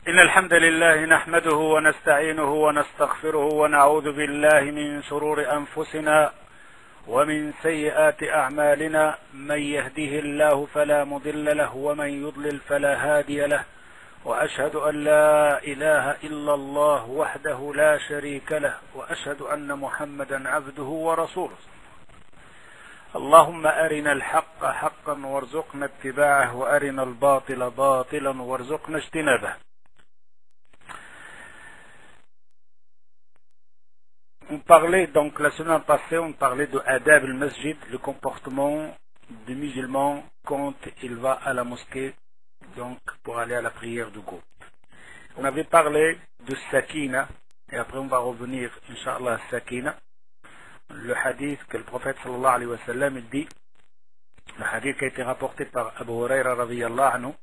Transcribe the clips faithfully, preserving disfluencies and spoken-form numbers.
إن الحمد لله نحمده ونستعينه ونستغفره ونعوذ بالله من شرور أنفسنا ومن سيئات أعمالنا. من يهده الله فلا مضل له ومن يضلل فلا هادي له، وأشهد أن لا إله إلا الله وحده لا شريك له، وأشهد أن محمدا عبده ورسوله. اللهم أرنا الحق حقا وارزقنا اتباعه، وأرنا الباطل باطلا وارزقنا اجتنابه. On parlait, donc la semaine passée, on parlait de Adab al-Masjid, le comportement du musulman quand il va à la mosquée, donc pour aller à la prière du groupe. On avait parlé de Sakina, et après on va revenir, Inch'Allah, Sakina. Le hadith que le prophète sallallahu alayhi wa sallam il dit, le hadith qui a été rapporté par Abu Huraira radiyallahu anhu,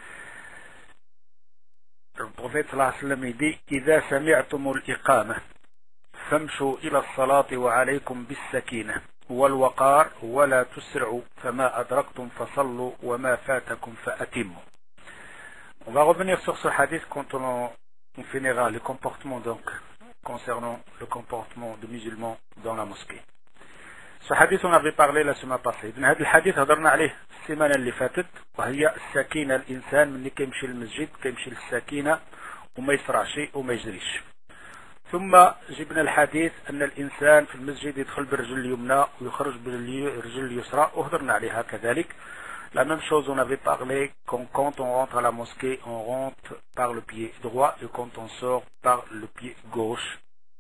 le prophète sallallahu alayhi wa sallam il dit, إذا سمعتم الإقامة فامشوا إلى الصلاة وعليكم بالسكينة والوقار ولا تسرعوا فما أدركتم فصلوا وما فاتكم فأتموا. On va revenir sur ce hadith quand on, on finira le comportement donc concernant le comportement des musulmans dans la mosquée. Ce hadith on avait parlé la semaine passée. من هذا الحديث هضرنا عليه السمانة اللي فاتت، وهي السكينة. الإنسان من كيمشي للمسجد كيمشي للسكينة وما يسرعش وما يجريش. ثم جبنا الحديث أن الإنسان في المسجد يدخل بالرجل اليمنى ويخرج بالرجل اليسرى، وهضرنا عليها كذلك. La même chose, on avait parlé quand, quand on rentre à la mosquée, on rentre par le pied droit et quand on sort par le pied gauche.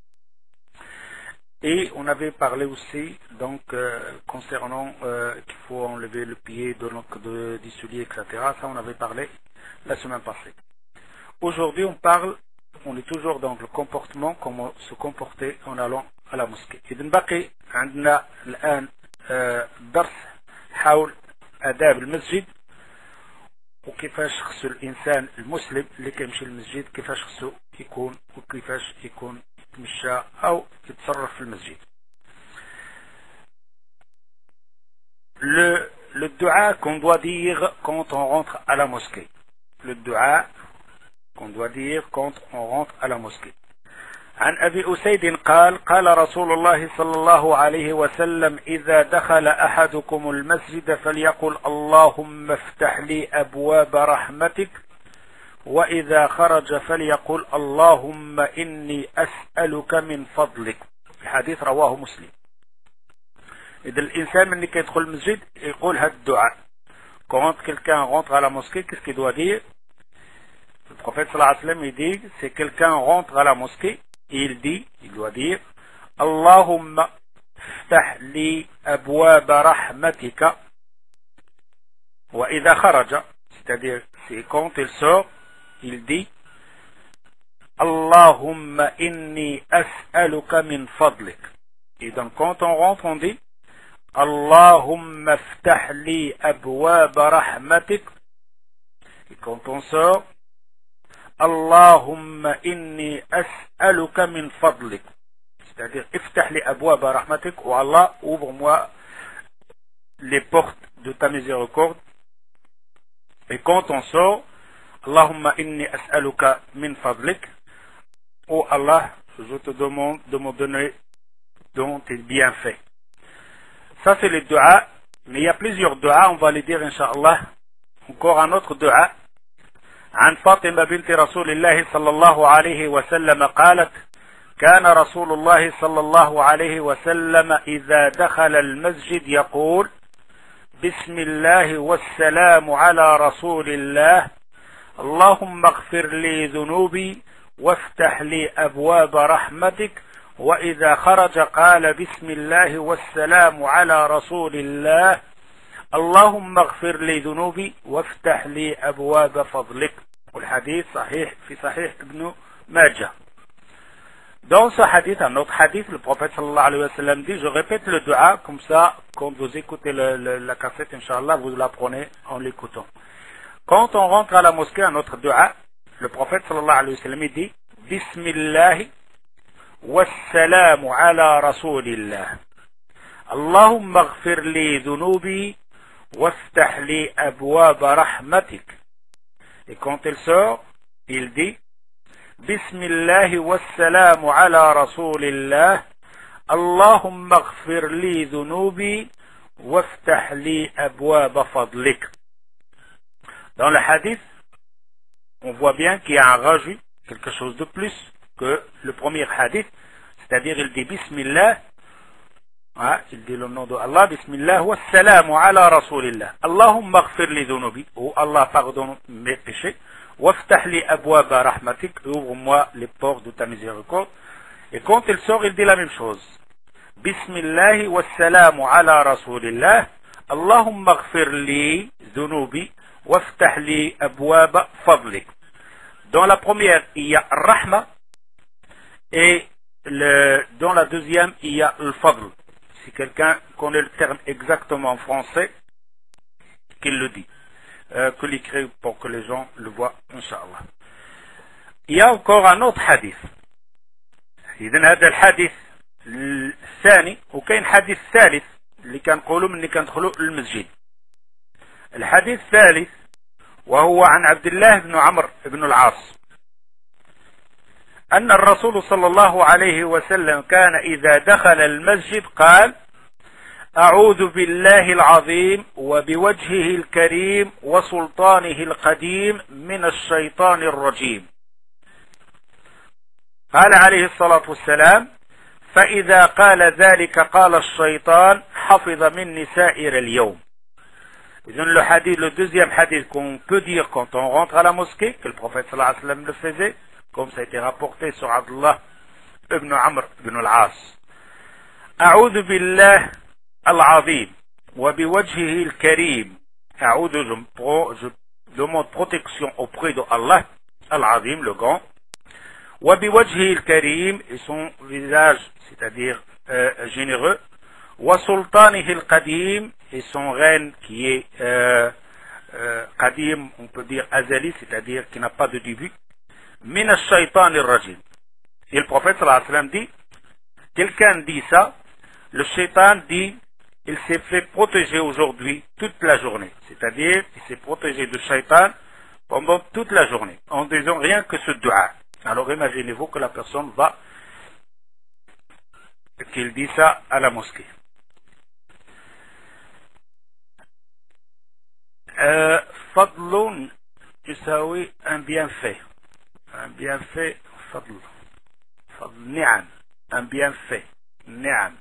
Et on avait parlé aussi donc euh, concernant euh, qu'il faut enlever le pied de, de, du soulier, et cetera. Ça, on avait parlé la semaine passée. Aujourd'hui, on parle, on est toujours dans le comportement, comment se comporter en allant à la mosquée. إذا بقي عندنا الآن درس حول آداب المسجد، وكيفاش خصو الإنسان المسلم اللي كيمشي للمسجد كيفاش خصو يكون وكيفاش يكون يتمشى أو يتصرف في المسجد. Le, le dua qu'on doit dire quand on rentre à la mosquée. Le dua qu'on doit dire quand on rentre à la mosquée. عن أبي أسيد قال قال رسول الله صلى الله عليه وسلم إذا دخل أحدكم المسجد فليقل اللهم افتح لي أبواب رحمتك، وإذا خرج فليقل اللهم إني أسألك من فضلك. الحديث رواه مسلم. إذا الإنسان من كي يدخل المسجد يقول هذا الدعاء. Quand quelqu'un rentre à la mosquée, qu'est-ce qu'il doit dire? Le prophète sallallahu alayhi wa sallam il dit, c'est quelqu'un rentre à la mosquée, il dit, il doit dire, Allahumma ftah li abwaba rahmatika, wa idha kharaja, c'est-à-dire, c'est quand il sort, il dit, Allahumma inni as'aluka min fadlik. Et donc, quand on rentre, on dit, Allahumma ftah li abwaba rahmatik. Et quand on sort, Allahumma inni as'aluka min fadlik. C'est-à-dire, iftah li abwaba rahmatik, ou Allah, ouvre-moi les portes de ta miséricorde. Et quand on sort, Allahumma inni as'aluka min fadlik, ou Allah, je te demande de me donner dont tes bienfaits. Ça c'est le dua, mais il y a plusieurs dua, on va les dire Inch'Allah. Encore un autre dua. عن فاطمة بنت رسول الله صلى الله عليه وسلم قالت كان رسول الله صلى الله عليه وسلم إذا دخل المسجد يقول بسم الله والسلام على رسول الله اللهم اغفر لي ذنوبي وافتح لي أبواب رحمتك، وإذا خرج قال بسم الله والسلام على رسول الله اللهم اغفر لي ذنوبي وافتح لي أبواب فضلك. والحديث صحيح في صحيح ابن ماجه. Dans ce hadith, un autre hadith, le prophète sallallahu alayhi wa sallam dit, je répète le dua, comme ça, quand vous écoutez le, le, la cassette, Inch'Allah, vous l'apprenez en l'écoutant. Quand on rentre à la mosquée, un autre dua, le prophète sallallahu alayhi wa sallam dit, Bismillah wassalamu ala rasulillah. Allahumma aghfir li dhunubi وافتح لي أبواب رحمتك. Et quand elle sort, il dit Bismillah wa salamu ala rasulillah Allahumma ighfir li dhunubi waftah li abwaba fadlik. Dans le hadith, on voit bien qu'il y a un rajout, quelque chose de plus que le premier hadith, c'est-à-dire il dit Bismillah, hein, il dit le nom de Allah, Bismillah wa salamu ala rasulillah Allahumma ighfir li dhunubi, ou Allah pardonne mes péchés, waftah li abwaba rahmatik, ouvre-moi les portes de ta miséricorde. Et quand il sort, il dit la même chose. Bismillah wa salamu ala rasulillah Allahumma ighfir li dhunubi waftah li abwaba fadlik. Dans la première, il y a rahma, et le, dans la deuxième, il y a le fadl. Si quelqu'un connaît le terme exactement en français, qu'il le dit, euh, que l'écrit pour que les gens le voient, Inch'Allah. Il y a encore un autre hadith. إذن هذا الحديث الثاني وكاين حديث ثالث اللي كنقولوا ملي كندخلوا للمسجد. الحديث الثالث وهو عن عبد الله بن عمرو بن العاص أن الرسول صلى الله عليه وسلم كان إذا دخل المسجد قال أعوذ بالله العظيم وبوجهه الكريم وسلطانه القديم من الشيطان الرجيم. قال عليه الصلاة والسلام فإذا قال ذلك قال الشيطان حفظ مني سائر اليوم. Le hadith, le deuxième hadith qu'on peut dire quand on rentre à la mosquée, que le prophète sallallahu alayhi wa sallam le faisait, comme ça a été rapporté sur Abdullah ibn Amr ibn al-As. A'udhu billah al-azim wa biwajhihi al-karim. A'udhu, je demande protection auprès de Allah, al-azim, le grand. Wa biwajhihi al-karim, et son visage, c'est-à-dire euh, généreux. Wa sultanihi al-qadim, et son règne qui est euh, euh, qadim, on peut dire azali, c'est-à-dire qui n'a pas de début. Min ash-shaytan ar-rajim. Et le prophète sallallahu alayhi wa sallam dit, quelqu'un dit ça, le shaitan dit, il s'est fait protéger aujourd'hui toute la journée. C'est-à-dire, il s'est protégé du shaitan pendant toute la journée, en disant rien que ce dua. Alors imaginez-vous que la personne va, qu'il dit ça à la mosquée. Euh, fadlun yusawi un bienfait. Un bienfait, fadl. Fadl, ni'am. Un bienfait, ni'am.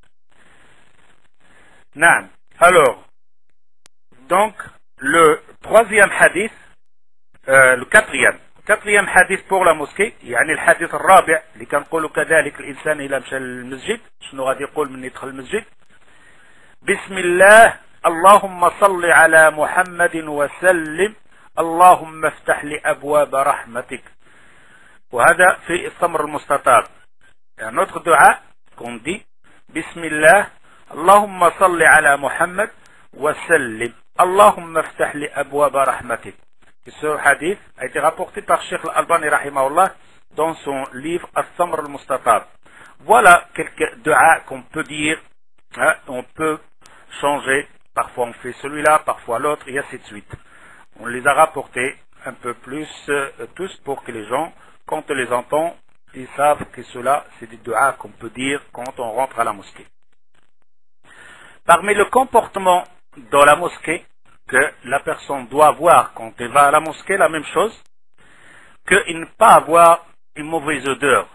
Naam. Alors, donc, le troisième hadith, euh, le quatrième, quatrième hadith pour la mosquée, يعني الحديث الرابع اللي كنقولوا كذلك الإنسان إلى مشى للمسجد شنو غادي يقول من يدخل المسجد بسم الله اللهم صل على محمد وسلم اللهم افتح لي أبواب رحمتك. وهذا في الثمر المستطاب. يعني notre دعاء qu'on dit بسم الله اللهم صل على محمد وسلم اللهم افتح لي أبواب رحمتك. Ce hadith a été rapporté par Cheikh Al-Albani rahimahullah dans son livre Al-Thamr al-Mustatab. Voilà quelques du'a qu'on peut dire, hein, on peut changer, parfois on fait celui-là, parfois l'autre, et ainsi de suite. On les a rapportés un peu plus euh, tous pour que les gens, quand on les entend, ils savent que cela c'est des du'a qu'on peut dire quand on rentre à la mosquée. Parmi le comportement dans la mosquée, que la personne doit avoir quand elle va à la mosquée, la même chose, qu'il ne pas avoir une mauvaise odeur.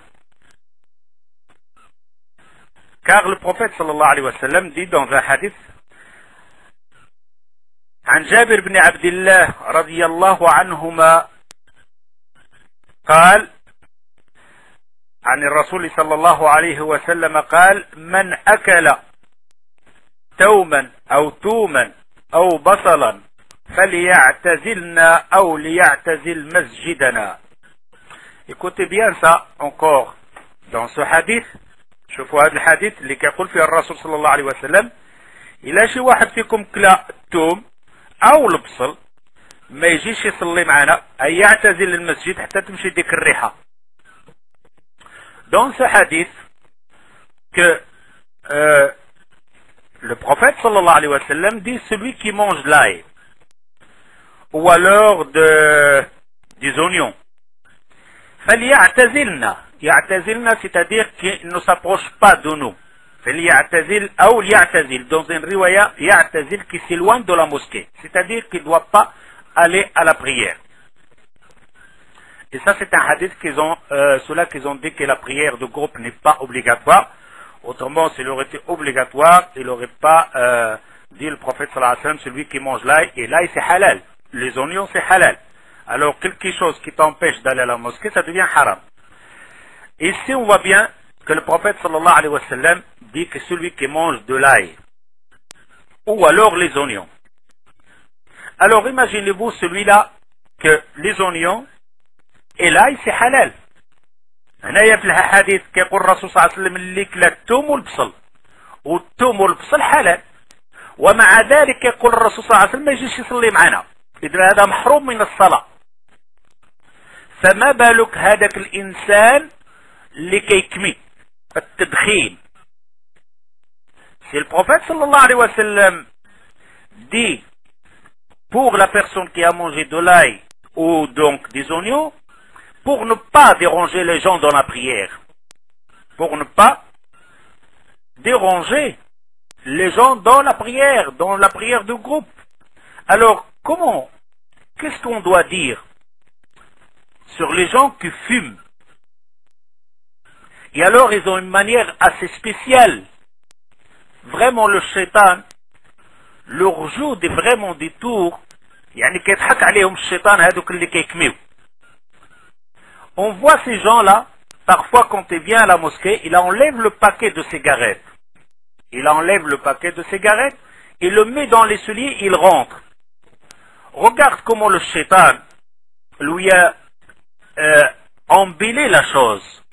Car le prophète sallallahu alayhi wa sallam dit dans un hadith, عن جابر بن عبد الله رضي الله عنهما قال عن الرسول صلى الله عليه وسلم قال من أكل توما أو توما أو بصلا فليعتزلنا أو ليعتزل مسجدنا. Écoutez bien ça encore dans ce hadith. شوفوا هذا الحديث اللي كيقول فيه الرسول صلى الله عليه وسلم إلا شي واحد فيكم كلا التوم أو البصل ما يجيش يصلي معنا أي يعتزل المسجد حتى تمشي ديك الريحة. Dans ce hadith que euh, le prophète sallallahu alayhi wa sallam dit celui qui mange l'ail ou alors de, des oignons فليعتزلنا يعتزلنا c'est-à-dire qu'il ne s'approche pas de nous. فليعتزل أو ليعتزل dans une riwaya يعتزل qui s'éloigne de la mosquée, c'est-à-dire qu'il ne doit pas aller à la prière. Et ça c'est un hadith qu'ils ont, euh, ceux-là qu'ils ont dit que la prière de groupe n'est pas obligatoire. Autrement, s'il aurait été obligatoire, il n'aurait pas euh, dit le prophète sallallahu alayhi wa sallam, celui qui mange l'ail, et l'ail c'est halal, les oignons c'est halal. Alors quelque chose qui t'empêche d'aller à la mosquée, ça devient haram. Ici on voit bien que le prophète sallallahu alayhi wa sallam dit que celui qui mange de l'ail, ou alors les oignons. Alors imaginez-vous celui-là, que les oignons et l'ail c'est halal. هنايا في الحديث كيقول الرسول صلى الله عليه وسلم اللي كلا الثوم والبصل والثوم والبصل حلال، ومع ذلك يقول الرسول صلى الله عليه وسلم ما يجيش يصلي معنا، إذا هذا محروم من الصلاة. فما بالك هذاك الإنسان اللي كيكمي التدخين. Si le prophète sallallahu alayhi wa sallam dit pour la personne qui a mangé de l'ail ou donc des oignons, pour ne pas déranger les gens dans la prière, pour ne pas déranger les gens dans la prière, dans la prière de groupe. Alors, comment, qu'est-ce qu'on doit dire sur les gens qui fument? Et alors, ils ont une manière assez spéciale. Vraiment, le shaitan leur joue des, vraiment des tours. يعني كيضحك عليهم الشيطان هذوك اللي كيكميو. On voit ces gens-là, parfois quand il vient à la mosquée, il enlève le paquet de cigarettes. Il enlève le paquet de cigarettes, il le met dans les souliers, il rentre. Regarde comment le shaitan lui a euh, embellé la chose.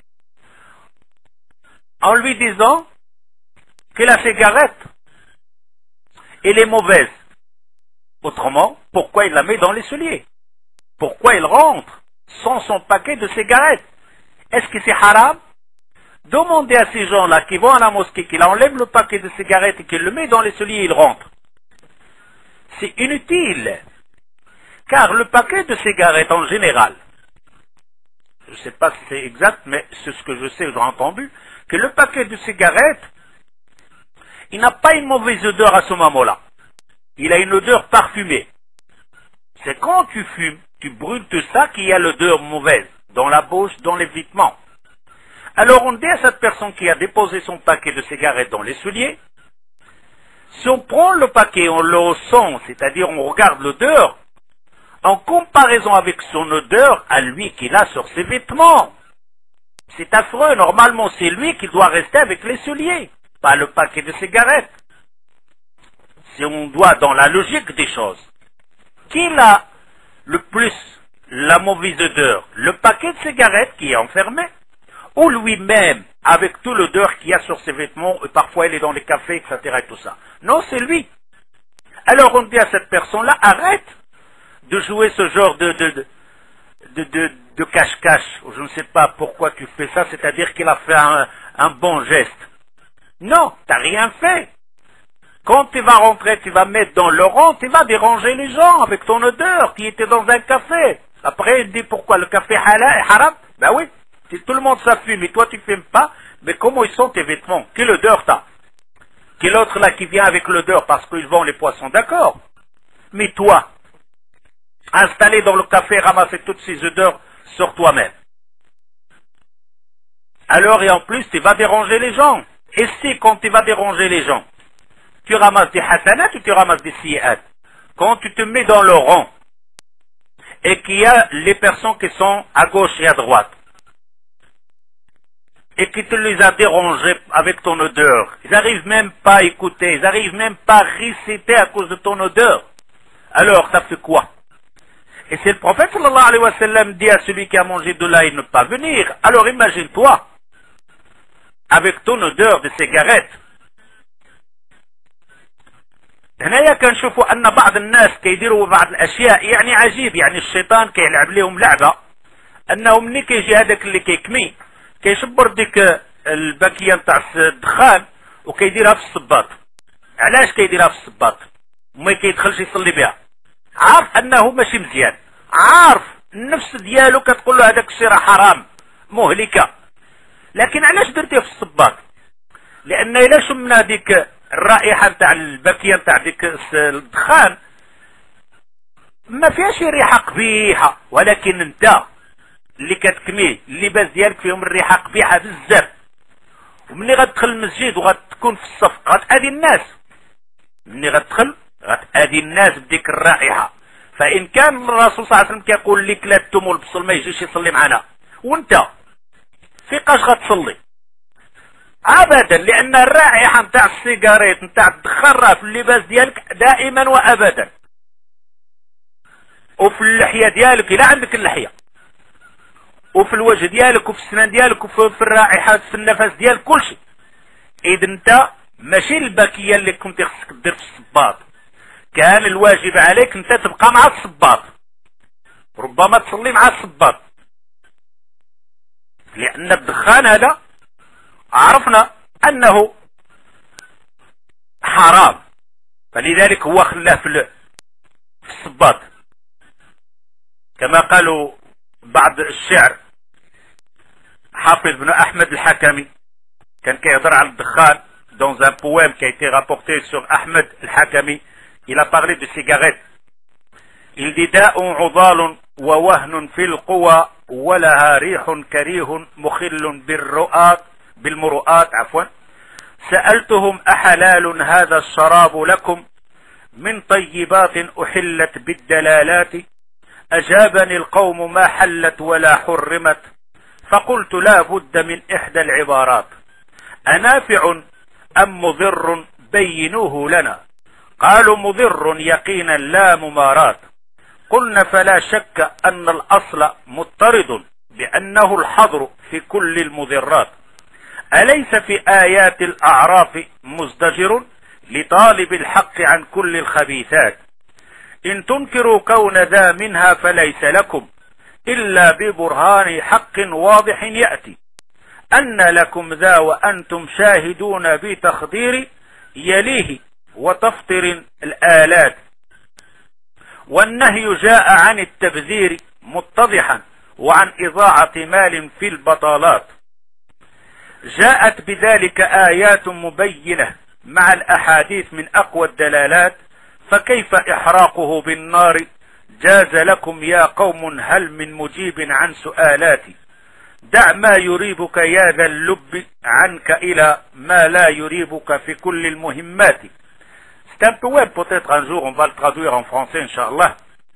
En lui disant que la cigarette, elle est mauvaise. Autrement, pourquoi il la met dans les souliers? Pourquoi il rentre sans son paquet de cigarettes? Est-ce que c'est haram? Demandez à ces gens-là qui vont à la mosquée, qu'ils enlèvent le paquet de cigarettes et qu'ils le mettent dans les souliers et ils rentrent. C'est inutile. Car le paquet de cigarettes en général, je ne sais pas si c'est exact, mais c'est ce que je sais, j'ai entendu, que le paquet de cigarettes, il n'a pas une mauvaise odeur à ce moment-là. Il a une odeur parfumée. C'est quand tu fumes, tu brûles tout ça qu'il y a l'odeur mauvaise, dans la bouche, dans les vêtements. Alors on dit à cette personne qui a déposé son paquet de cigarettes dans les souliers, si on prend le paquet, on le sent, c'est-à-dire on regarde l'odeur, en comparaison avec son odeur à lui qu'il a sur ses vêtements. C'est affreux, normalement c'est lui qui doit rester avec les souliers, pas le paquet de cigarettes. Si on doit dans la logique des choses, qui a le plus la mauvaise odeur? Le paquet de cigarettes qui est enfermé, ou lui-même avec tout l'odeur qu'il y a sur ses vêtements, et parfois il est dans les cafés, et cetera et tout ça. Non, c'est lui. Alors on dit à cette personne-là, arrête de jouer ce genre de de de de, de, de cache-cache. Je ne sais pas pourquoi tu fais ça, c'est-à-dire qu'il a fait un, un bon geste. Non, tu n'as rien fait. Quand tu vas rentrer, tu vas mettre dans le rang, tu vas déranger les gens avec ton odeur qui était dans un café. Après, il dit pourquoi le café halal est haram? Ben oui, si tout le monde ça fume et toi tu ne fumes pas, mais comment ils sont tes vêtements? Quelle odeur t'as? Quel autre là qui vient avec l'odeur parce qu'ils vendent les poissons? D'accord. Mais toi, installé dans le café, ramasser toutes ces odeurs sur toi-même. Alors, et en plus, tu vas déranger les gens. Et si, quand tu vas déranger les gens, tu ramasses des hasanat ou tu ramasses des si'at? Quand tu te mets dans le rang, et qu'il y a les personnes qui sont à gauche et à droite, et qui te les a dérangés avec ton odeur, ils n'arrivent même pas à écouter, ils n'arrivent même pas à réciter à cause de ton odeur. Alors, ça fait quoi? Et c'est le prophète sallallahu alayhi wa sallam dit à celui qui a mangé de l'ail ne pas venir. Alors imagine-toi, avec ton odeur de cigarette. هنايا كنشوفوا ان بعض الناس كيديروا بعض الاشياء يعني عجيب، يعني الشيطان كيلعب لهم لعبه انه ملي كيجي هذاك اللي كيكمي كيشبر ديك الباكيه نتاع الدخان وكيديرها في الصباط. علاش كيديرها في الصباط؟ وما كيدخلش يصلي بها، عارف انه ماشي مزيان، عارف النفس ديالو كتقول له هذاك الشيء راه حرام مهلكه. لكن علاش درتيه في الصباط؟ لان الا شمنا ديك الرائحه نتاع الباكيه نتاع ديك الدخان ما فيهاش ريحه قبيحه، ولكن انت اللي كتكميه اللباس ديالك فيهم الريحه قبيحه بزاف، ومني غتدخل المسجد وغتكون في الصف غتأذي الناس، مني غتدخل غتأذي الناس بديك الرائحه. فان كان الرسول صلى الله عليه وسلم كيقول لك لا الثوم والبصل ما يجيش يصلي معنا، وانت فيقاش غتصلي؟ ابدا، لان الرائحه نتاع السيجاريت نتاع الدخان راه في اللباس ديالك دائما وابدا، وفي اللحيه ديالك الا عندك اللحيه، وفي الوجه ديالك وفي السنان ديالك وفي الرائحات في النفس ديالك كل شيء. اذا انت ماشي الباكيه اللي كنت خصك دير في الصباط، كان الواجب عليك انت تبقى مع الصباط، ربما تصلي مع الصباط، لان الدخان هذا عرفنا انه حرام، فلذلك هو خلاه في الصباط. كما قالوا بعض الشعر، حافظ بن احمد الحكمي كان كيهضر على الدخان dans un poème qui a été rapporté sur Ahmed al-Hakami. Il a parlé de cigarettes. Il dit داء عضال ووهن في القوى ولها ريح كريه مخل بالرؤات بالمرؤات عفوا. سألتهم أحلال هذا الشراب لكم من طيبات أحلت بالدلالات. أجابني القوم ما حلت ولا حرمت، فقلت لا بد من إحدى العبارات، أنافع أم مضر بينوه لنا. قالوا مضر يقينا لا ممارات. قلنا فلا شك أن الأصل مضطرد بأنه الحظر في كل المضرات. أليس في آيات الأعراف مزدجر لطالب الحق عن كل الخبيثات. إن تنكروا كون ذا منها فليس لكم إلا ببرهان حق واضح يأتي. أن لكم ذا وأنتم شاهدون بتخدير يليه وتفطر الآلات. والنهي جاء عن التبذير متضحا وعن إضاعة مال في البطالات. جاءت بذلك آيات مبينة مع الأحاديث من أقوى الدلالات، فكيف إحراقه بالنار جاز لكم يا قوم هل من مجيب عن سؤالاتي. دع ما يريبك يا ذا اللب عنك إلى ما لا يريبك في كل المهمات. C'est un poème, peut-être un jour on va le traduire en français, Inch'Allah.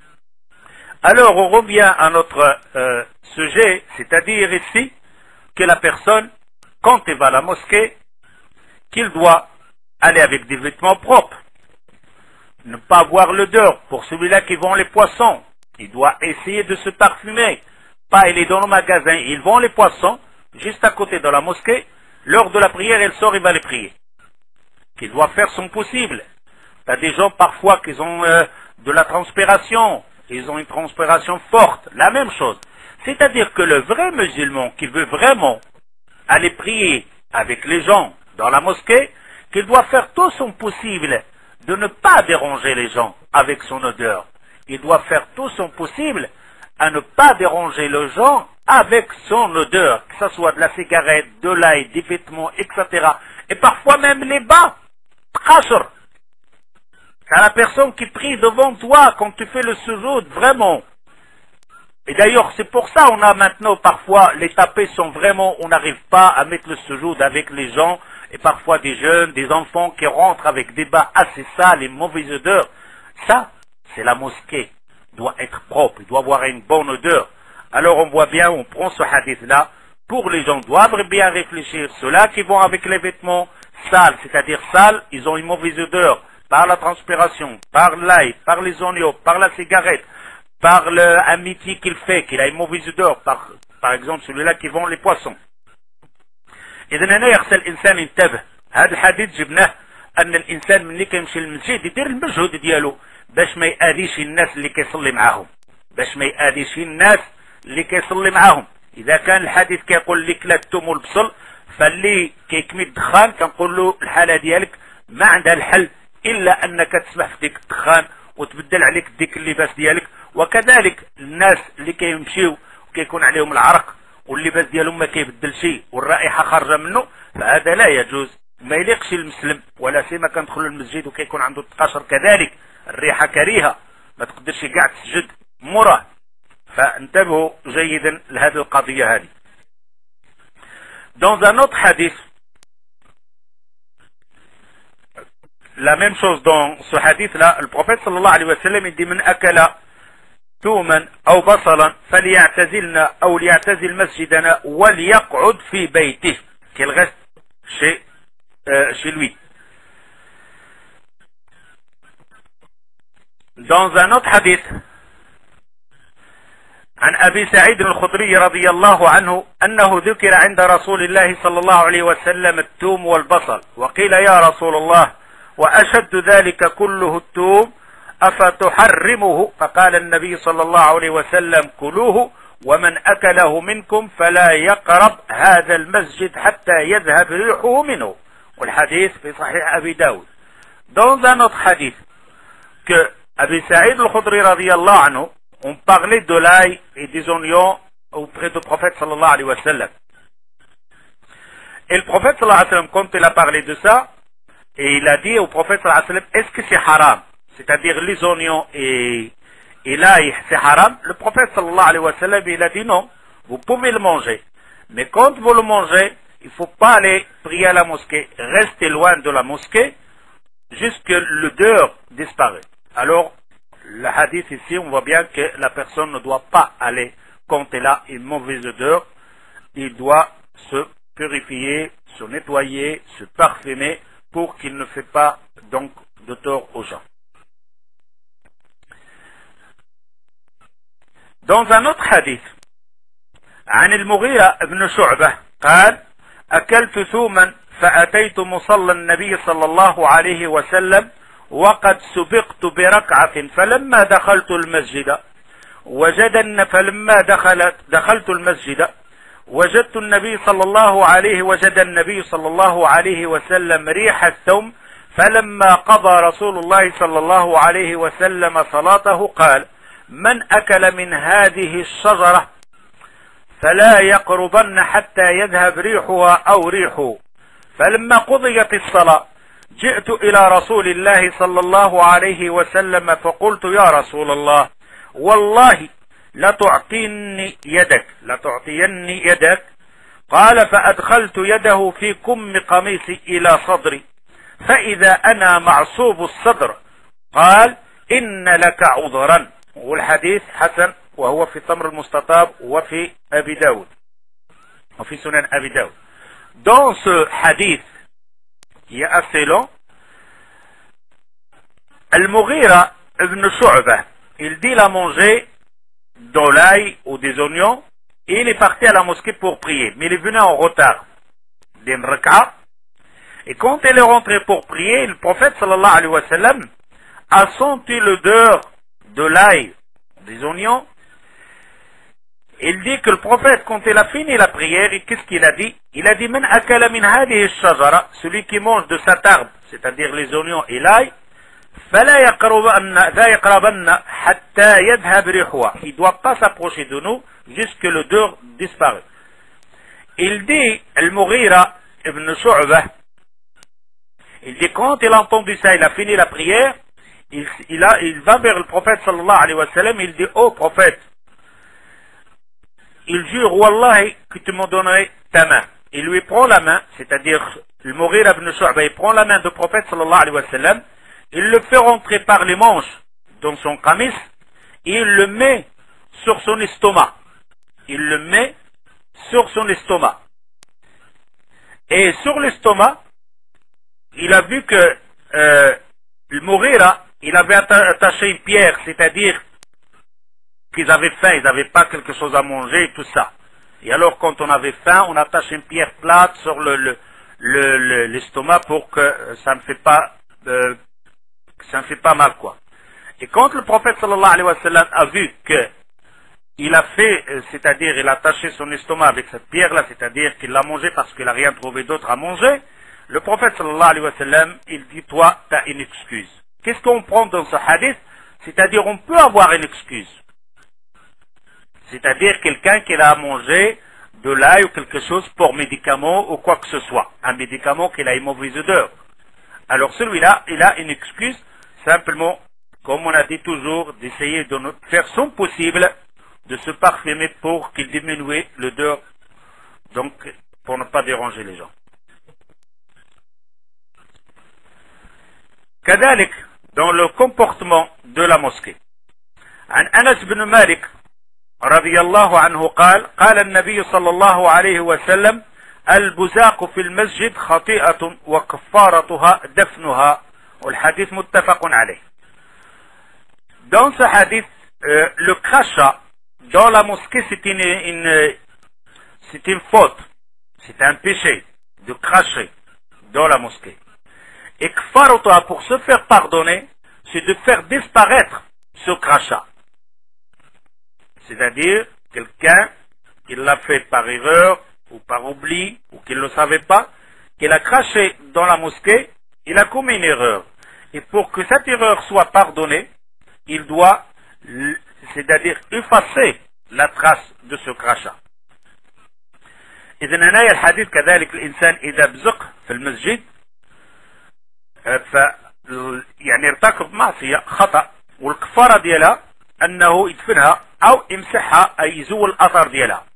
Alors on revient à notre euh, sujet, c'est-à-dire ici que la personne, quand il va à la mosquée, qu'il doit aller avec des vêtements propres, ne pas avoir l'odeur. Pour celui-là qui vend les poissons, il doit essayer de se parfumer. Pas il est dans le magasin, il vend les poissons juste à côté de la mosquée. Lors de la prière, il sort, il va les prier. Qu'il doit faire son possible. Il y a des gens parfois qui ont euh, de la transpiration, ils ont une transpiration forte. La même chose. C'est-à-dire que le vrai musulman qui veut vraiment aller prier avec les gens dans la mosquée, qu'il doit faire tout son possible de ne pas déranger les gens avec son odeur. Il doit faire tout son possible à ne pas déranger les gens avec son odeur, que ce soit de la cigarette, de l'ail, des vêtements, et cetera. Et parfois même les bas. Khashr. C'est la personne qui prie devant toi quand tu fais le sujoud, vraiment. Et d'ailleurs, c'est pour ça on a maintenant parfois, les tapés sont vraiment, on n'arrive pas à mettre le sujoud avec les gens, et parfois des jeunes, des enfants qui rentrent avec des bas assez sales et mauvaises odeurs. Ça, c'est la mosquée. Il doit être propre, il doit avoir une bonne odeur. Alors on voit bien, on prend ce hadith-là, pour les gens doivent bien réfléchir. Ceux-là qui vont avec les vêtements sales, c'est-à-dire sales, ils ont une mauvaise odeur, par la transpiration, par l'ail, par les oignons, par la cigarette, par l'amitié qu'il fait, qu'il a une mauvaise odeur, par, par exemple celui-là qui vend les poissons. إذن هنا يغسل الإنسان ينتبه. هذا الحديث جبناه أن الإنسان ملي كيمشي للمسجد يدير المجهود ديالو باش ما يأذيش الناس اللي كيصلي معاهم، باش ما يأذيش الناس اللي كيصلي معاهم. إذا كان الحديث كيقول لك لا الثوم والبصل، فاللي كيكمي الدخان كنقول له الحالة ديالك ما عندها الحل إلا أنك تسمح في ديك الدخان وتبدل عليك ديك اللباس ديالك وكذلك الناس اللي كيمشيو وكيكون عليهم العرق واللباس ديالهم ما كيبدل شيء والرائحه خارجه منه، فهذا لا يجوز، ما يليقش المسلم. ولا سيما كندخل المسجد وكيكون عنده التقاشر كذلك الريحه كريهه، ما تقدرش كاع تسجد مراه. فانتبهوا جيدا لهذه القضيه هذه. Dans un autre hadith, la même chose dans ce hadith-là, le prophète sallallahu alayhi wa sallam il dit من أكل ثوما أو بصلا فليعتزلنا أو ليعتزل مسجدنا وليقعد في بيته qu'il reste chez, euh, chez lui. Dans un autre hadith عن أبي سعيد الخدري رضي الله عنه أنه ذكر عند رسول الله صلى الله عليه وسلم الثوم والبصل، وقيل يا رسول الله وأشد ذلك كله الثوم أفتحرمه؟ فقال النبي صلى الله عليه وسلم كلوه ومن أكله منكم فلا يقرب هذا المسجد حتى يذهب ريحه منه. والحديث في صحيح أبي داود. Dans un autre hadith que Abi Sa'id al-Khudri radiyallahu anhu, on parlait de l'ail et des oignons auprès du prophète sallallahu alayhi wa sallam. Et le prophète sallallahu alayhi wa sallam, quand il a parlé de ça, et il a dit au prophète sallallahu alayhi wa sallam, est-ce que c'est haram? C'est-à-dire les oignons et, et l'ail, c'est haram? Le prophète sallallahu alayhi wa sallam, il a dit non, vous pouvez le manger. Mais quand vous le mangez, il ne faut pas aller prier à la mosquée. Restez loin de la mosquée jusqu'à l'odeur disparaît. Alors, le hadith ici, on voit bien que la personne ne doit pas aller quand elle a une mauvaise odeur. Il doit se purifier, se nettoyer, se parfumer pour qu'il ne fait pas donc de tort aux gens. Dans un autre hadith, عن المغيرة بن شعبة قال أكلت ثوما فأتيت مصلى النبي صلى الله عليه وسلم وقد سبقت بركعة فلما دخلت المسجد وجد فلما دخلت دخلت المسجد وجدت النبي صلى الله عليه وجد النبي صلى الله عليه وسلم ريح الثوم فلما قضى رسول الله صلى الله عليه وسلم صلاته قال من أكل من هذه الشجرة فلا يقربن حتى يذهب ريحها أو ريحه. فلما قضيت الصلاة جئت إلى رسول الله صلى الله عليه وسلم فقلت يا رسول الله والله لتعطيني يدك لتعطيني يدك. قال فأدخلت يده في كم قميصي إلى صدري فإذا أنا معصوب الصدر. قال إن لك عذرا. والحديث حسن وهو في التمر المستطاب وفي أبي داود وفي سنن أبي داود. Dans ce hadith qui est assez long, Al-Mughira ibn Shu'bah, il dit il a mangé de l'ail ou des oignons et il est parti à la mosquée pour prier, mais il est venu en retard d'une rak'a. Et quand il est rentré pour prier, le prophète sallallahu alayhi wa sallam a senti l'odeur de l'ail, des oignons. Il dit que le prophète, quand il a fini la prière, qu'est-ce qu'il a dit? Il a dit من أكل من هذه الشجرة, celui qui mange de cet arbre, c'est-à-dire les oignons et l'ail, فلا يقربن لا يقربن حتى يذهب ريحها. Il ne doit pas s'approcher de nous jusqu'à l'odeur disparaît. Il dit, Al-Mughira ibn Shu'bah, il dit quand il a entendu ça, il a fini la prière, il, il, a, il va vers le prophète sallallahu alayhi wa sallam, il dit, oh prophète, il jure, Wallahi, que tu m'en donnerais ta main. Il lui prend la main, c'est-à-dire, le Mughira ibn Shu'bah, il prend la main du prophète sallallahu alayhi wa sallam, il le fait rentrer par les manches dans son qamis, et il le met sur son estomac. Il le met sur son estomac. Et sur l'estomac, il a vu que euh, le Mughira, il avait attaché une pierre, c'est-à-dire qu'ils avaient faim, ils n'avaient pas quelque chose à manger et tout ça. Et alors quand on avait faim, on attache une pierre plate sur le, le, le, le, l'estomac pour que ça ne fait pas euh, ça ne fait pas mal quoi. Et quand le prophète sallallahu alayhi wa sallam a vu que il a fait, c'est-à-dire il a attaché son estomac avec cette pierre-là, c'est-à-dire qu'il l'a mangé parce qu'il n'a rien trouvé d'autre à manger, le prophète sallallahu alayhi wa sallam, il dit toi, tu as une excuse. Qu'est-ce qu'on prend dans ce hadith? C'est-à-dire on peut avoir une excuse. C'est-à-dire quelqu'un qui a mangé de l'ail ou quelque chose pour médicament ou quoi que ce soit. Un médicament qui a une mauvaise odeur. Alors celui-là, il a une excuse, simplement, comme on a dit toujours, d'essayer de faire son possible de se parfumer pour qu'il diminue l'odeur, donc pour ne pas déranger les gens. كذلك dans le comportement de la mosquée. عن أنس بن مالك رضي الله عنه قال قال النبي صلى الله عليه وسلم البزاق في المسجد خطيئة وكفارتها دفنها والحديث متفق عليه. Dans ce hadith, euh, le crachat dans la mosquée c'est une, une, c'est une faute, c'est un péché de cracher dans la mosquée. Et kfaratuha, pour se faire pardonner, c'est de faire disparaître ce crachat. C'est-à-dire, quelqu'un qui l'a fait par erreur, ou par oubli, ou qui ne le savait pas, qu'il a craché dans la mosquée, il a commis une erreur. Et pour que cette erreur soit pardonnée, il doit, c'est-à-dire effacer la trace de ce crachat. إذن هنا الحديث كذلك الإنسان إذا بزق في المسجد ف يعني ارتكب معصية خطأ والكفارة ديالها أنه يدفنها أو يمسحها أي يزول الأثر ديالها.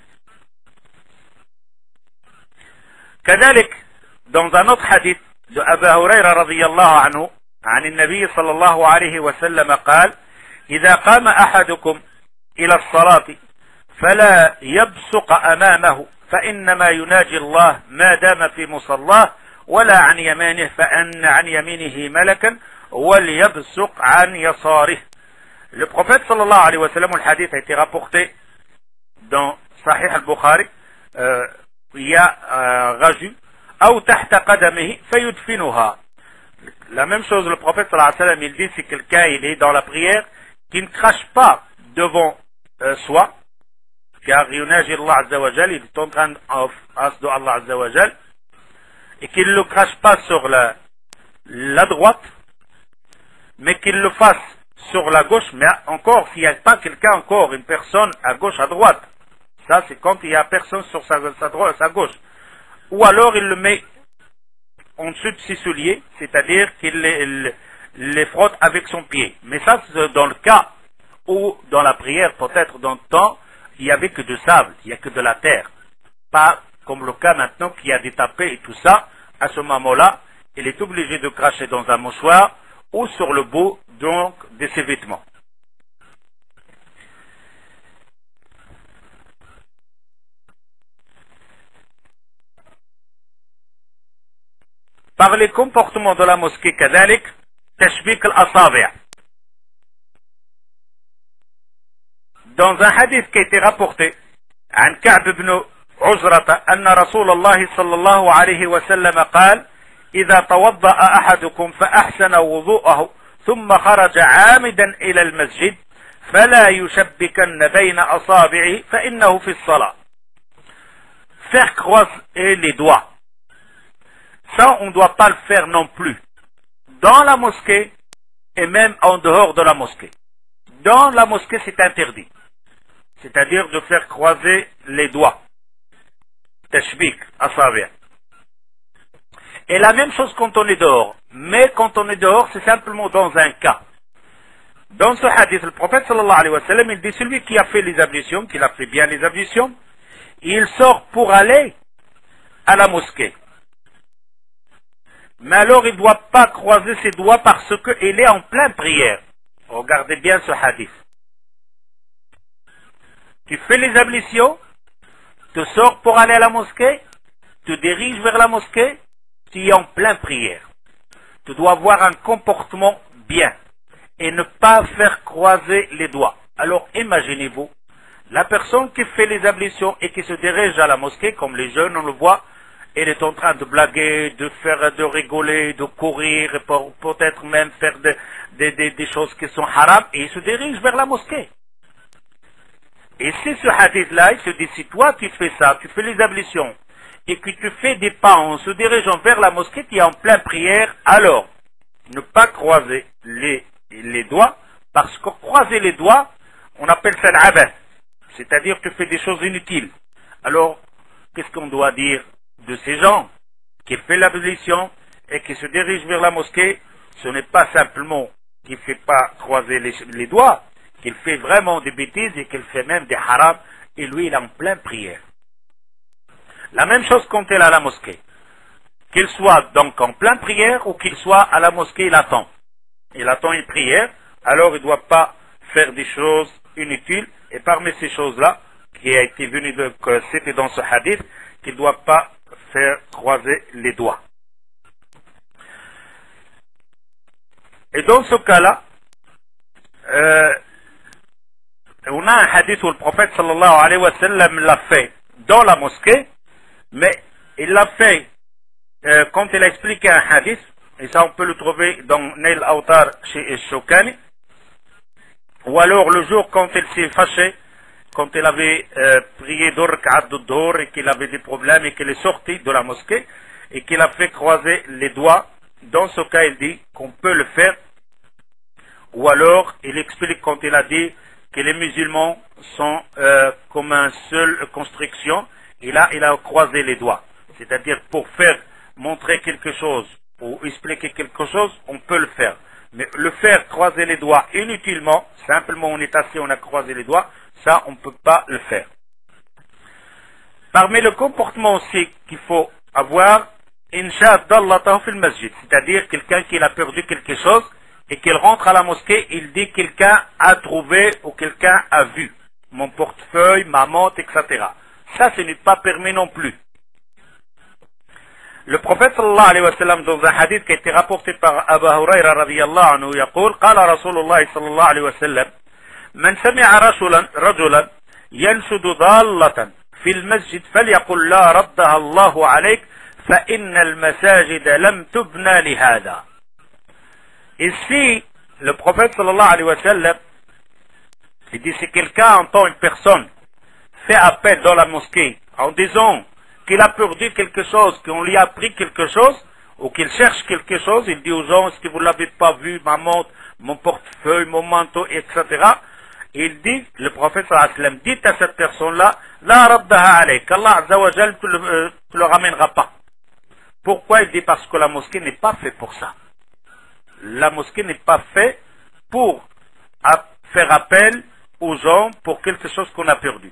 كذلك dans un autre hadith de Abu Huraira رضي الله عنه عن النبي صلى الله عليه وسلم قال إذا قام أحدكم إلى الصلاة فلا يبصق أمامه فإنما يناجي الله ما دام في مصلاه ولا عن يمانه فأن عن يمينه ملكا وليبصق عن يساره. Le prophète sallallahu alayhi wa sallam, le hadith a été rapporté dans Sahih al-Bukhari, euh, il y a euh, raju أو تحت قدمه فيدفنها. La même chose, le prophète sallallahu alayhi wa sallam, il dit si quelqu'un il est dans la prière, qui ne crache pas devant euh, soi, car yunaji Allah azza wa jal, il est en train en face de Allah azza wa jal, et qu'il ne le crache pas sur la, la droite, mais qu'il le fasse sur la gauche, mais encore, s'il n'y a pas quelqu'un encore, une personne à gauche, à droite, ça c'est quand il n'y a personne sur sa, sa, droite, sa gauche, ou alors il le met en dessous de ses souliers, c'est-à-dire qu'il les, les, les frotte avec son pied. Mais ça c'est dans le cas où dans la prière, peut-être dans le temps, il n'y avait que de sable, il n'y a que de la terre, pas comme le cas maintenant qu'il y a des tapés et tout ça. À ce moment-là, il est obligé de cracher dans un mouchoir ou sur le bout donc de ses vêtements. Par les comportements de la mosquée كذلك تشبيك الأصابع. Dans un hadith qui a été rapporté عن كعب بن عزرة أن رسول الله صلى الله عليه وسلم قال إذا توضأ أحدكم فأحسن وضوءه ثم خرج عامدا إلى المسجد فلا يشبكن بين أصابعه فإنه في الصلاة. Faire croiser les doigts, ça on ne doit pas le faire non plus dans la mosquée et même en dehors de la mosquée. Dans la mosquée c'est interdit, c'est-à-dire de faire croiser les doigts. Tashbik, asabi'. Et la même chose quand on est dehors. Mais quand on est dehors, c'est simplement dans un cas. Dans ce hadith, le prophète sallallahu alayhi wa sallam, il dit celui qui a fait les ablutions, qui a fait bien les ablutions, il sort pour aller à la mosquée. Mais alors il ne doit pas croiser ses doigts parce qu'il est en pleine prière. Regardez bien ce hadith. Tu fais les ablutions, tu sors pour aller à la mosquée, tu diriges vers la mosquée, tu es en pleine prière. Tu dois avoir un comportement bien et ne pas faire croiser les doigts. Alors imaginez-vous, la personne qui fait les ablutions et qui se dirige à la mosquée, comme les jeunes, on le voit, elle est en train de blaguer, de faire, de rigoler, de courir, et peut-être même faire de, de, de, des choses qui sont haram, et il se dirige vers la mosquée. Et si ce hadith-là, il se dit, si toi tu fais ça, tu fais les ablutions, et que tu fais des pas en se dirigeant vers la mosquée, tu es en pleine prière, alors, ne pas croiser les, les doigts, parce que croiser les doigts, on appelle ça l'abath. c'est-à-dire tu fais des choses inutiles. Alors, qu'est-ce qu'on doit dire de ces gens qui font l'ablution et qui se dirigent vers la mosquée? Ce n'est pas simplement qu'il ne fait pas croiser les, les doigts, qu'il fait vraiment des bêtises et qu'il fait même des harams, et lui il est en pleine prière. La même chose quand il est à la mosquée. Qu'il soit donc en pleine prière ou qu'il soit à la mosquée, il attend. Il attend une prière, alors il ne doit pas faire des choses inutiles. Et parmi ces choses-là, qui a été venu de, que c'était dans ce hadith, qu'il ne doit pas faire croiser les doigts. Et dans ce cas-là, euh, on a un hadith où le prophète sallallahu alayhi wa sallam l'a fait dans la mosquée, mais il l'a fait euh, quand il a expliqué un hadith, et ça on peut le trouver dans Nail Autar chez Shawkani, ou alors le jour quand il s'est fâché, quand il avait euh, prié deux rak'at de dhuhr et qu'il avait des problèmes et qu'il est sorti de la mosquée et qu'il a fait croiser les doigts. Dans ce cas, il dit qu'on peut le faire. Ou alors, il explique quand il a dit que les musulmans sont euh, comme une seule construction. Et là, il a croisé les doigts. C'est-à-dire, pour faire montrer quelque chose ou expliquer quelque chose, on peut le faire. Mais le faire croiser les doigts inutilement, simplement on est assis, on a croisé les doigts, ça, on ne peut pas le faire. Parmi le comportement aussi qu'il faut avoir, Insha'Allah fil masjid, c'est-à-dire quelqu'un qui a perdu quelque chose et qu'il rentre à la mosquée, il dit quelqu'un a trouvé ou quelqu'un a vu mon portefeuille, ma montre, et cetera. Ça, ce n'est pas permis non plus. Le prophète sallallahu alayhi wa sallam dans un hadith qui a été rapporté par Abu Hurayra radiyallahu anhu يقول قال رسول الله صلى الله عليه وسلم من سمع رجلا رجلا ينشد ضالة في المسجد فليقل لا ردها الله عليك فإن المساجد لم تبنى لهذا. Ici, le prophète sallallahu alayhi wa sallam, il dit si quelqu'un entend une personne fait appel dans la mosquée en disant qu'il a perdu quelque chose, qu'on lui a pris quelque chose, ou qu'il cherche quelque chose, il dit aux gens, est-ce que vous ne l'avez pas vu, ma montre, mon portefeuille, mon manteau, et cetera. Et il dit, le prophète sallallahu alayhi wa sallam, dites à cette personne-là, la raddaha alayk, qu'Allah azza wa jal ne le, te le ramènera pas. Pourquoi? Il dit parce que la mosquée n'est pas faite pour ça. La mosquée n'est pas faite pour faire appel aux gens pour quelque chose qu'on a perdu.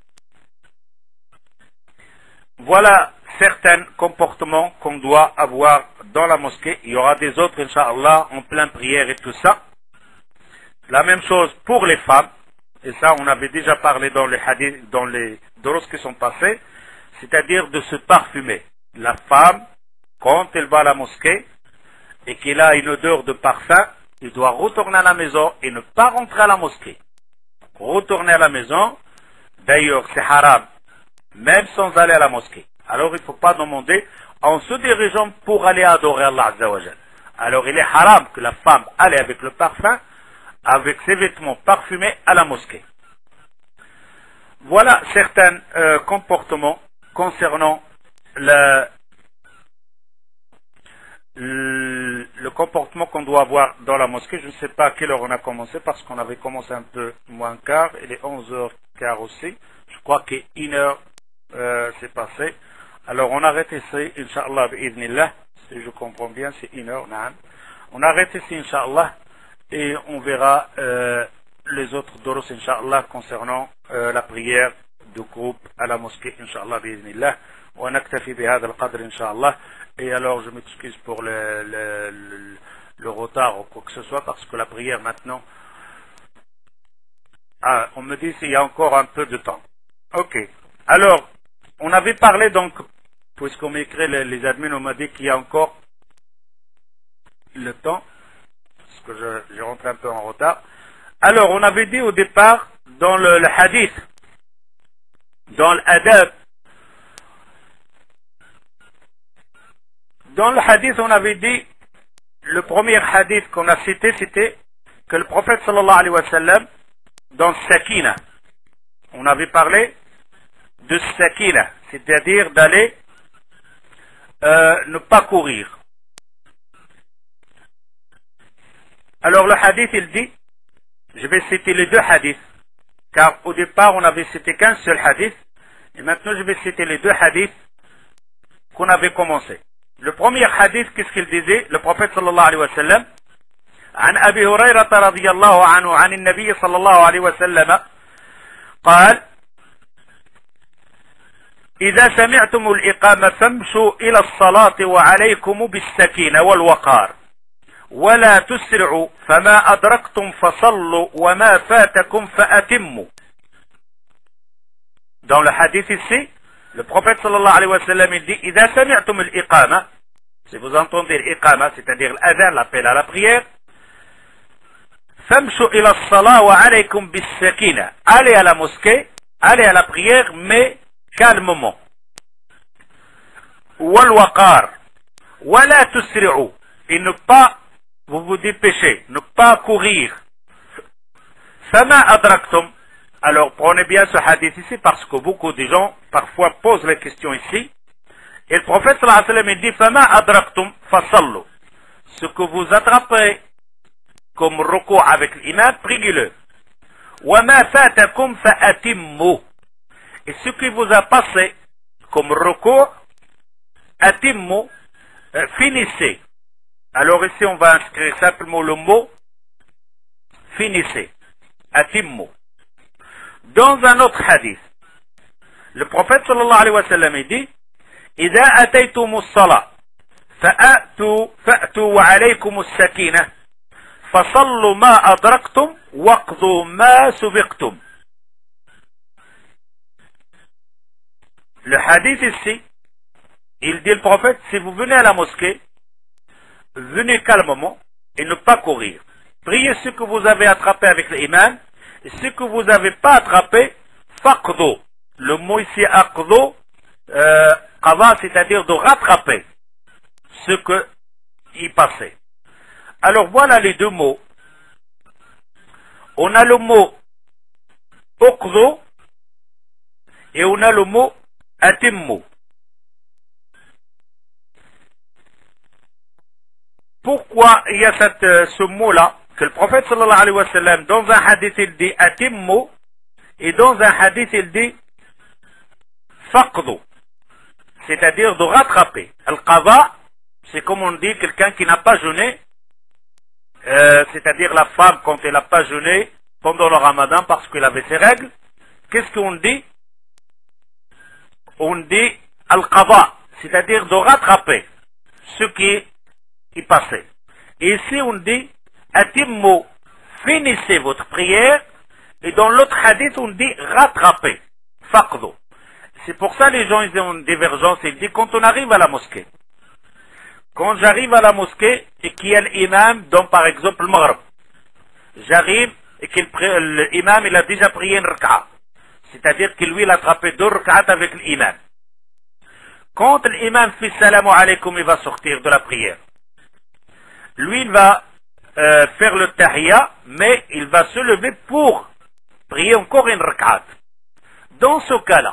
Voilà certains comportements qu'on doit avoir dans la mosquée. Il y aura des autres, Inch'Allah, en pleine prière et tout ça. La même chose pour les femmes. Et ça, on avait déjà parlé dans les hadiths, dans les doros qui sont passés. C'est-à-dire de se parfumer. La femme, quand elle va à la mosquée et qu'elle a une odeur de parfum, elle doit retourner à la maison et ne pas rentrer à la mosquée. Retourner à la maison, d'ailleurs, c'est haram. Même sans aller à la mosquée. Alors il ne faut pas demander en se dirigeant pour aller adorer Allah Azza wa Jal. Alors il est haram que la femme aille avec le parfum, avec ses vêtements parfumés à la mosquée. Voilà certains euh, comportements concernant le, le, le comportement qu'on doit avoir dans la mosquée. Je ne sais pas à quelle heure on a commencé parce qu'on avait commencé un peu moins quart. Il est onze heures quinze aussi. Je crois qu'une heure Euh, c'est passé. Alors on arrête ici, Inch'Allah, bi'idhnillah, si je comprends bien, c'est une heure, naam. On arrête ici, Inch'Allah, et on verra euh, les autres doros, Inch'Allah, concernant euh, la prière de groupe à la mosquée, Inch'Allah, bi'idhnillah. On aktafi bihad al-qadr, Inch'Allah. Et alors je m'excuse pour le, le, le, le retard ou quoi que ce soit, parce que la prière maintenant, ah, on me dit qu'il y a encore un peu de temps. Ok. Alors, on avait parlé donc, puisqu'on m'écrit les, les admins, on m'a dit qu'il y a encore le temps, parce que je, je rentre un peu en retard. Alors, on avait dit au départ, dans le, le hadith, dans l'adab, dans le hadith, on avait dit, le premier hadith qu'on a cité, c'était que le prophète sallallahu alayhi wa sallam, dans Sakina, on avait parlé de sakina, c'est-à-dire d'aller euh, ne pas courir. Alors le hadith il dit, je vais citer les deux hadiths, car au départ on avait cité qu'un seul hadith, et maintenant je vais citer les deux hadiths qu'on avait commencé. Le premier hadith, qu'est-ce qu'il disait? Le prophète sallallahu alayhi wa sallam, عن أبي هريرة رضي الله عنه عن النبي صلى الله عليه وسلم قال إذا سمعتم الإقامة فامشوا إلى الصلاة وعليكم بالسكينة والوقار ولا تسرعوا فما أدركتم فصلوا وما فاتكم فأتموا. Dans le hadith ici, le prophète sallallahu alayhi wa sallam il dit إذا سمعتم الإقامة, si vous entendez l'Iqama, c'est-à-dire l'adhan, l'appel à la prière, فامشوا إلى الصلاة وعليكم بالسكينة, allez à la mosquée, allez à la prière, mais calmement. والوقار ولا تسرعوا, et ne pas vous vous dépêchez, ne pas courir. فما أدركتم, alors prenez bien ce hadith ici parce que beaucoup de gens parfois posent la question ici. Et le prophète sallallahu alayhi wa sallam il dit فما أدركتم فصلوا, ce que vous attrapez comme recours avec l'imam, priez-le. وما فاتكم فأتموا, et ce qui vous a passé comme recours, atimmu, euh, finissez. Alors ici on va inscrire simplement le mot finissez, atimmu. Dans un autre hadith, le prophète sallallahu alayhi wa sallam il dit إذا أتيتم الصلاة فأتوا فأتوا وعليكم السكينة فصلوا ما أدركتم واقضوا ما سبقتم. Le hadith ici, il dit le prophète, si vous venez à la mosquée, venez calmement et ne pas courir. Priez ce que vous avez attrapé avec l'imam, et ce que vous n'avez pas attrapé, faqdu. Le mot ici, aqdu, euh, qada, c'est-à-dire de rattraper ce que y passait. Alors voilà les deux mots. On a le mot uqdu et on a le mot atimmu. Pourquoi il y a cette, ce mot-là, que le prophète sallallahu alayhi wa sallam, dans un hadith il dit atimmu, et dans un hadith il dit faqdu, c'est-à-dire de rattraper. Al-qada, c'est comme on dit quelqu'un qui n'a pas jeûné, euh, c'est-à-dire la femme quand elle n'a pas jeûné pendant le ramadan parce qu'elle avait ses règles, qu'est-ce qu'on dit? On dit al-qada, c'est-à-dire de rattraper ce qui est passé. Et ici on dit atimmu, finissez votre prière, et dans l'autre hadith on dit rattraper, faqdu. C'est pour ça les gens ils ont une divergence, ils disent quand on arrive à la mosquée, quand j'arrive à la mosquée et qu'il y a l'imam, donc par exemple le maghrib, j'arrive et que l'imam il a déjà prié une raka'a, c'est-à-dire que lui il a attrapé deux raka'at avec l'imam. Quand l'imam fait salam alaykoum, il va sortir de la prière. Lui il va euh, faire le tahiyya, mais il va se lever pour prier encore une raka'at. Dans ce cas-là,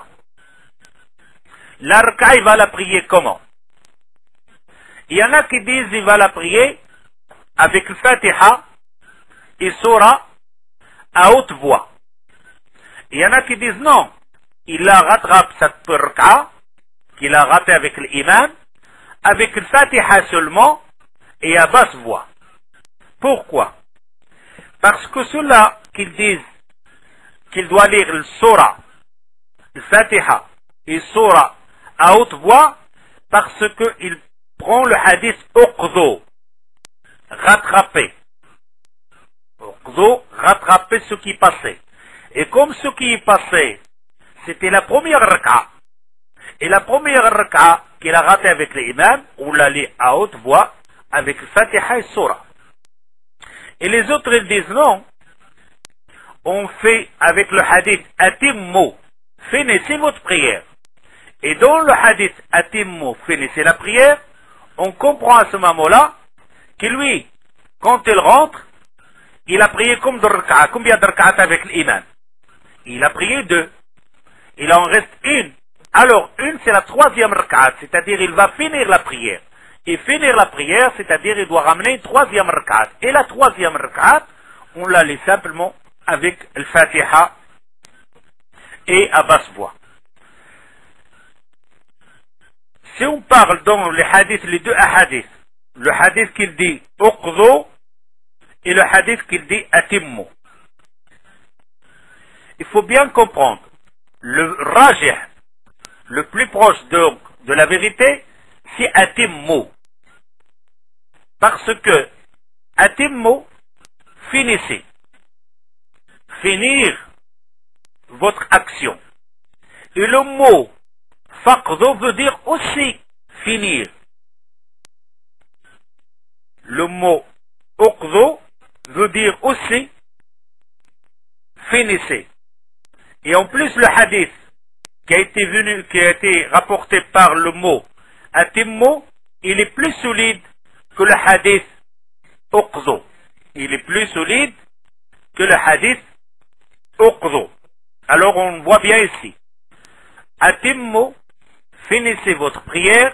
la raka'a il va la prier comment? Il y en a qui disent il va la prier avec le Fatiha et Surah à haute voix. Il y en a qui disent non, il la rattrape cette raka'a qu'il a raté avec l'imam avec le Fatiha seulement et à basse voix. Pourquoi? Parce que ceux-là qu'ils disent qu'il doit lire le Surah, le Fatiha et Surah à haute voix, parce qu'il prend le hadith uqdu, rattraper. Uqdu, rattraper ce qui passait. Et comme ce qui passait, c'était la première raka'a, et la première raka'a qu'il a raté avec l'imam, on l'a lit à haute voix avec le Fatiha et Surah. Et les autres ils disent non, on fait avec le hadith atimmu, finissez votre prière. Et dans le hadith atimmu, finissez la prière, on comprend à ce moment-là que lui, quand il rentre, il a prié comme de raka'a. Combien de raka'at avec l'imam? Il a prié deux. Il en reste une. Alors, une, c'est la troisième raka'at, c'est-à-dire il va finir la prière. Et finir la prière, c'est-à-dire il doit ramener une troisième raka'at. Et la troisième raka'at, on la lit simplement avec le Fatiha et à basse voix. Si on parle dans les hadiths, les deux hadiths, le hadith qu'il dit uqdu et le hadith qu'il dit atimmu, il faut bien comprendre, le rajih, le plus proche de, de la vérité, c'est atimmu. Parce que atimmu, finissez. Finir votre action. Et le mot faqdu veut dire aussi finir. Le mot uqdu veut dire aussi finissez. Et en plus le hadith qui a été venu, qui a été rapporté par le mot atimmu, il est plus solide que le hadith uqdu. Il est plus solide que le hadith uqdu. Alors on voit bien ici. Atimmu, finissez votre prière.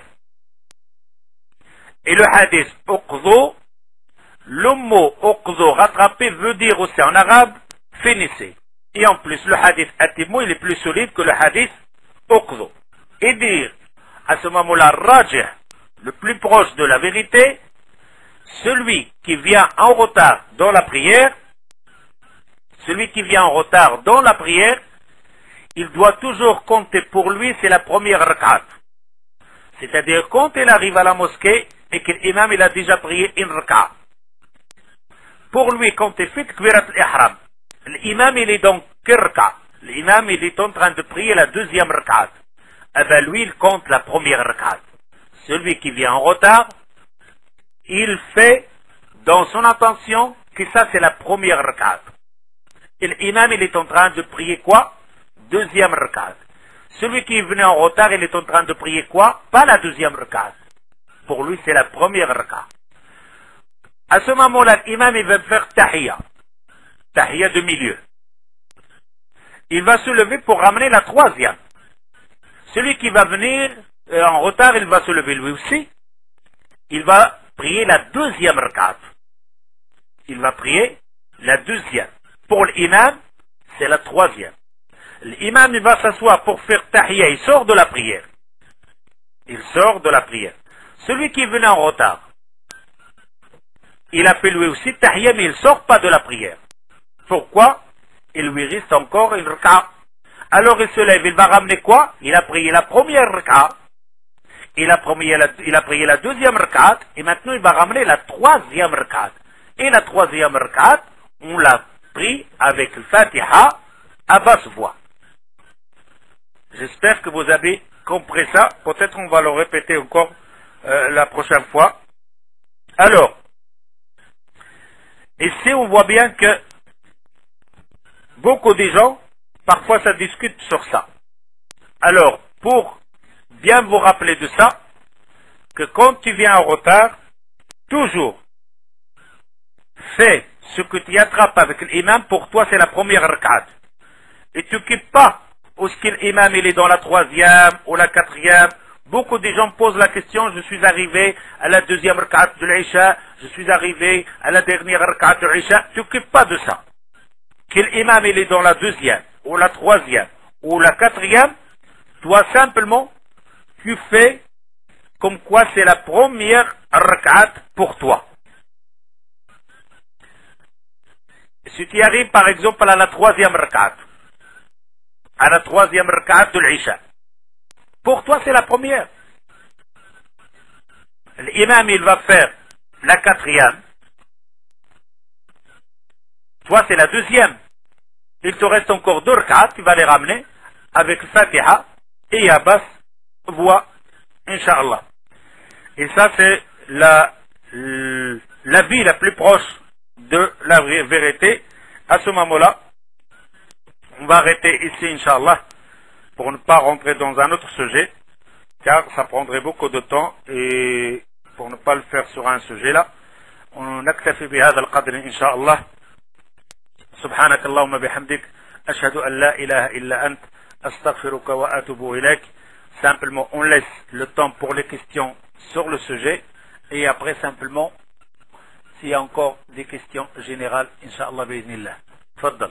Et le hadith uqdu, le mot uqdu rattrapé veut dire aussi en arabe finissez. Et en plus le hadith atimmu il est plus solide que le hadith uqdu. Et dire à ce moment-là rajih, le plus proche de la vérité, celui qui vient en retard dans la prière, celui qui vient en retard dans la prière, il doit toujours compter pour lui, c'est la première rak'at. C'est-à-dire quand il arrive à la mosquée et que l'imam il a déjà prié une rak'at. Pour lui, quand il fait takbirat al-ihram, l'imam il est donc quelle rak'at? L'imam il est en train de prier la deuxième rak'at. Eh bien lui il compte la première rak'at. Celui qui vient en retard, il fait dans son intention que ça c'est la première rak'at. Et l'imam il est en train de prier quoi? Deuxième rak'at. Celui qui est venu en retard, il est en train de prier quoi? Pas la deuxième rak'at. Pour lui, c'est la première rak'at. À ce moment-là, l'imam il va faire tahiyya. Tahiyya de milieu. Il va se lever pour ramener la troisième. Celui qui va venir euh, en retard, il va se lever lui aussi. Il va prier la deuxième rak'at. Il va prier la deuxième. Pour l'imam, c'est la troisième. L'imam il va s'asseoir pour faire tahiyya, il sort de la prière. Il sort de la prière. Celui qui venait en retard, il a fait lui aussi tahiyya, mais il ne sort pas de la prière. Pourquoi? Il lui reste encore une rak'a. Alors il se lève, il va ramener quoi? Il a prié la première rak'a. Il a prié la, il a prié la deuxième rak'a, et maintenant il va ramener la troisième rak'a. Et la troisième rak'a, on l'a pris avec le Fatiha à basse voix. J'espère que vous avez compris ça. Peut-être on va le répéter encore euh, la prochaine fois. Alors, ici on voit bien que beaucoup de gens, parfois ça discute sur ça. Alors, pour bien vous rappeler de ça, que quand tu viens en retard, toujours fais ce que tu attrapes avec l'imam, pour toi c'est la première rak'at. Et tu quittes pas où ce que l'imam il est dans la troisième ou la quatrième. Beaucoup de gens posent la question, je suis arrivé à la deuxième rak'at de l'Isha, je suis arrivé à la dernière rak'at de l'Isha. Tu t'occupes pas de ça. Que l'imam il est dans la deuxième, ou la troisième, ou la quatrième, toi simplement, tu fais comme quoi c'est la première rak'at pour toi. Si tu arrives par exemple à la troisième rak'at, à la troisième rak'at de l'Isha, pour toi c'est la première. L'imam il va faire la quatrième, toi c'est la deuxième. Il te reste encore deux rak'at, tu vas les ramener avec Fatiha et à basse voix, Inch'Allah. Et ça c'est la, la vie la plus proche de la vérité. À ce moment-là, on va arrêter ici, Inch'Allah, pour ne pas rentrer dans un autre sujet, car ça prendrait beaucoup de temps, et pour ne pas le faire sur un sujet là, on نكتفي بهذا القدر إن شاء الله. سبحانك اللهم بحمدك أشهد أن لا إله إلا أنت أستغفرك وأتوب إليك. Simplement, on laisse le temps pour les questions sur le sujet, et après simplement, s'il y a encore des questions générales, Inch'Allah, bi'idhnillah. Tfaddal.